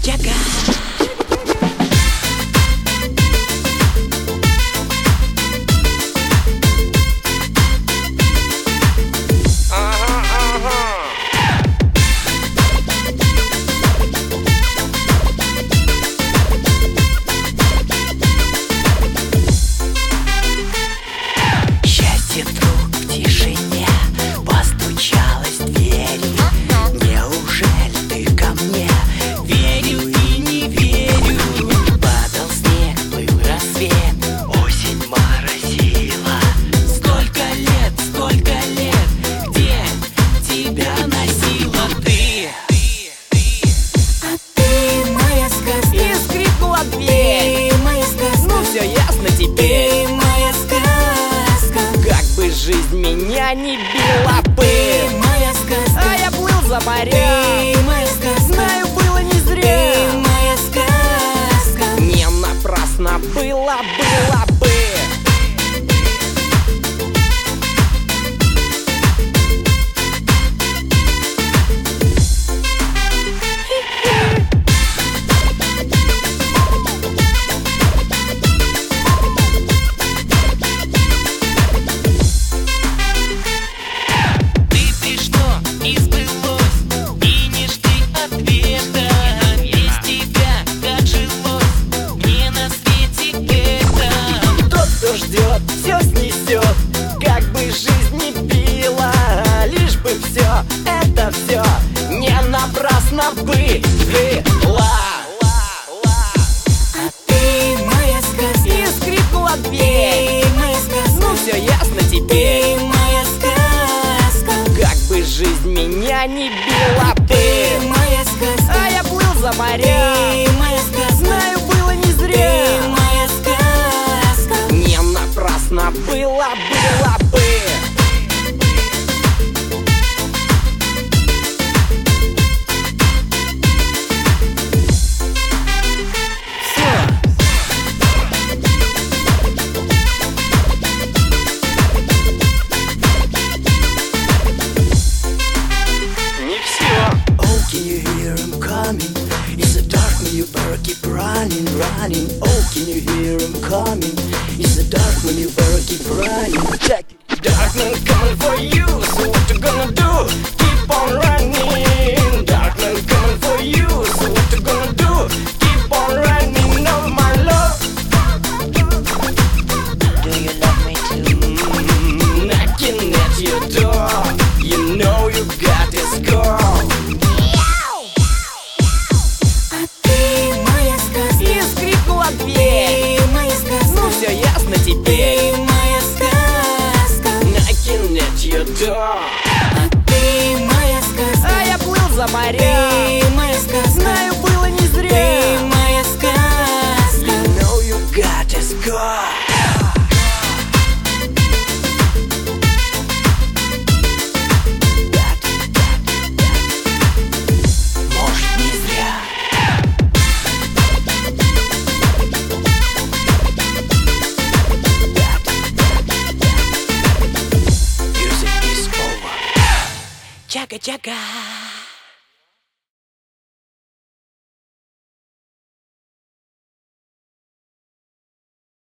Чака-чака. Счастье вдруг в тишине постучалось в двери. Неужели ты ко мне? Верю и не верю. Падал снег, был рассвет, осень морозила. Сколько лет, где тебя носила ты? А ты моя сказка. И скрипнула дверь. Ты моя сказка. Ну все ясно теперь. Ты моя сказка. Как бы жизнь меня не била бы. Ты моя сказка. А я плыл за моря. Ты моя сказка. Знаю, было не зря. Ты моя сказка. Не напрасно было бы. Ты что, и сбылось, и не жди ответа. Без тебя как жилось мне на свете это. Тот, кто ждет, все снесет. Как бы жизнь не била, лишь бы все, это все не напрасно было. А ты моя сказка. И скрипнула дверь. Ты моя сказка. Ну все ясно теперь. Ты моя сказка. Как бы жизнь меня не била бы. Ты моя сказка. А я плыл за моря. Ты моя сказка. Знаю, было не Ты зря. моя сказка. Не напрасно было бы. Не все. Oh, can you hear him coming? It's so dark when you better keep running. Oh, can you hear him coming? It's so dark when you better keep running. Check it. Darkman coming for you, so what you gonna do? Keep on running. Darkman coming for you, so what you gonna do? Keep on running, oh my love. Do you love me too? Knocking at your door, you know you got this girl. А ты моя сказка. И скрипнула дверь. Ты моя сказка. Ну все ясно теперь. Ты моя сказка. Knocking at your door. А ты моя сказка. А я плыл за моря. Ты моя сказка. Знаю, было не Ты зря. моя сказка. You know you got this girl. Может, не зря. Music is over. Чака-чака.